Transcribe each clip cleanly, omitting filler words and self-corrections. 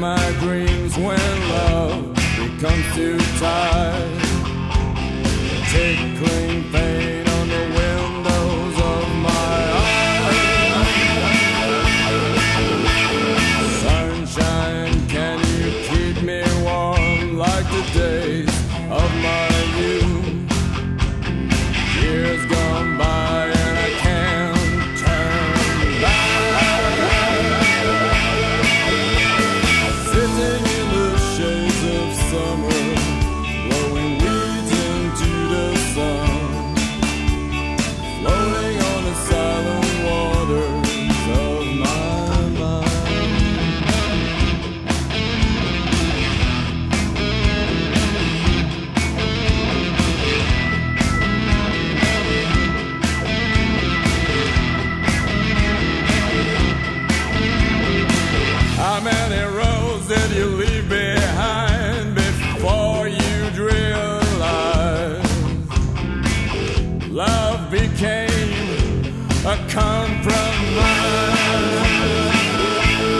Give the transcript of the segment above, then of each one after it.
my dreams when love becomes too tight. Tickling pain on the windows of my eyes. Sunshine, can you keep me warm like the days of my youth? Years gone by and I can't turn back. Sitting in the shades of summer, blowing weeds into the sun, floating on the silent waters of my mind. How many roads did you leave behind before you'd realize love became a compromise?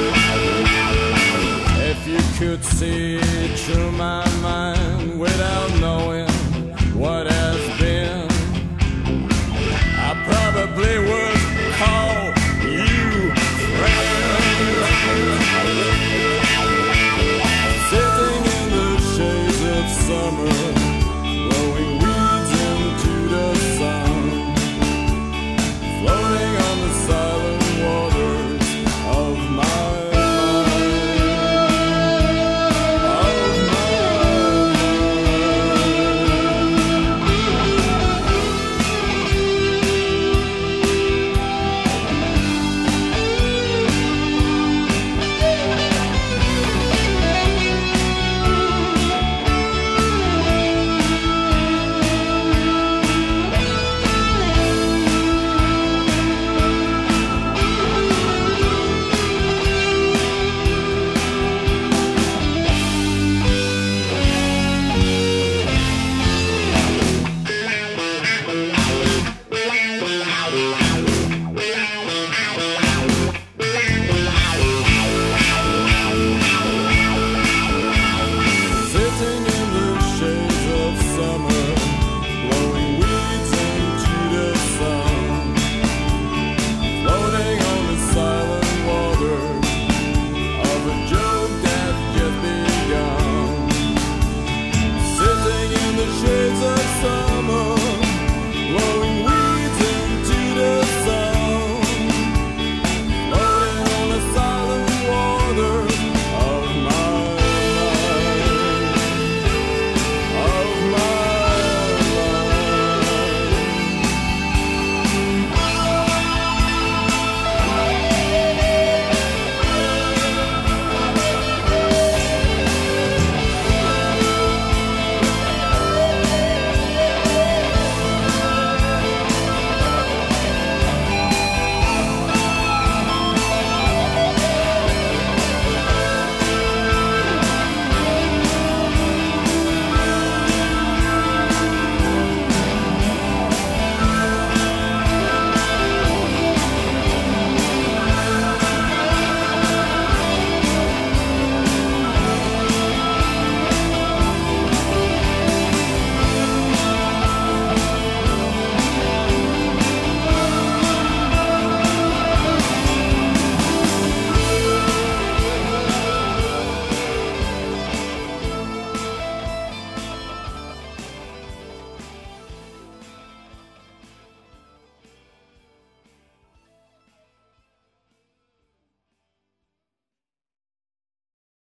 If you could see through my mind without